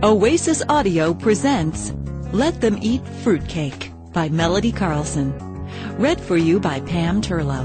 Oasis Audio presents Let Them Eat Fruitcake by Melody Carlson. Read for you by Pam Turlow.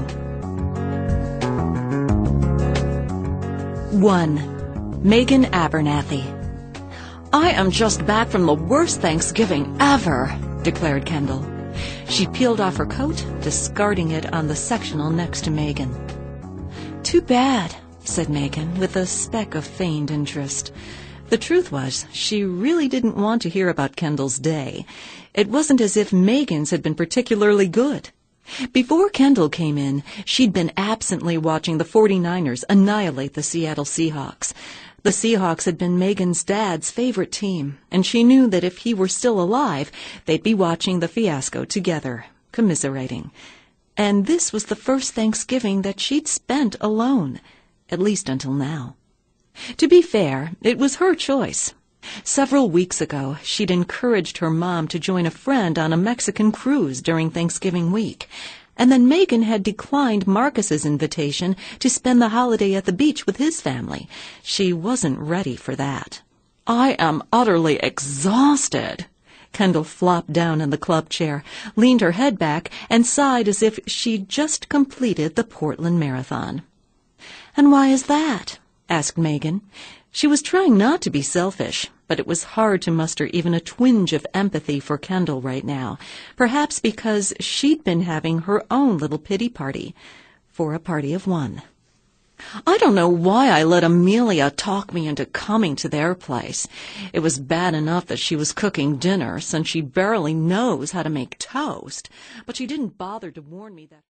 1. Megan Abernathy. "I am just back from the worst Thanksgiving ever," declared Kendall. She peeled off her coat, discarding it on the sectional next to Megan. "Too bad," said Megan, with a speck of feigned interest. The truth was, she really didn't want to hear about Kendall's day. It wasn't as if Megan's had been particularly good. Before Kendall came in, she'd been absently watching the 49ers annihilate the Seattle Seahawks. The Seahawks had been Megan's dad's favorite team, and she knew that if he were still alive, they'd be watching the fiasco together, commiserating. And this was the first Thanksgiving that she'd spent alone, at least until now. To be fair, it was her choice. Several weeks ago, she'd encouraged her mom to join a friend on a Mexican cruise during Thanksgiving week, and then Megan had declined Marcus's invitation to spend the holiday at the beach with his family. She wasn't ready for that. "I am utterly exhausted." Kendall flopped down in the club chair, leaned her head back, and sighed as if she'd just completed the Portland Marathon. "And why is that?" asked Megan. She was trying not to be selfish, but it was hard to muster even a twinge of empathy for Kendall right now, perhaps because she'd been having her own little pity party, for a party of one. "I don't know why I let Amelia talk me into coming to their place. It was bad enough that she was cooking dinner, since she barely knows how to make toast, but she didn't bother to warn me that..."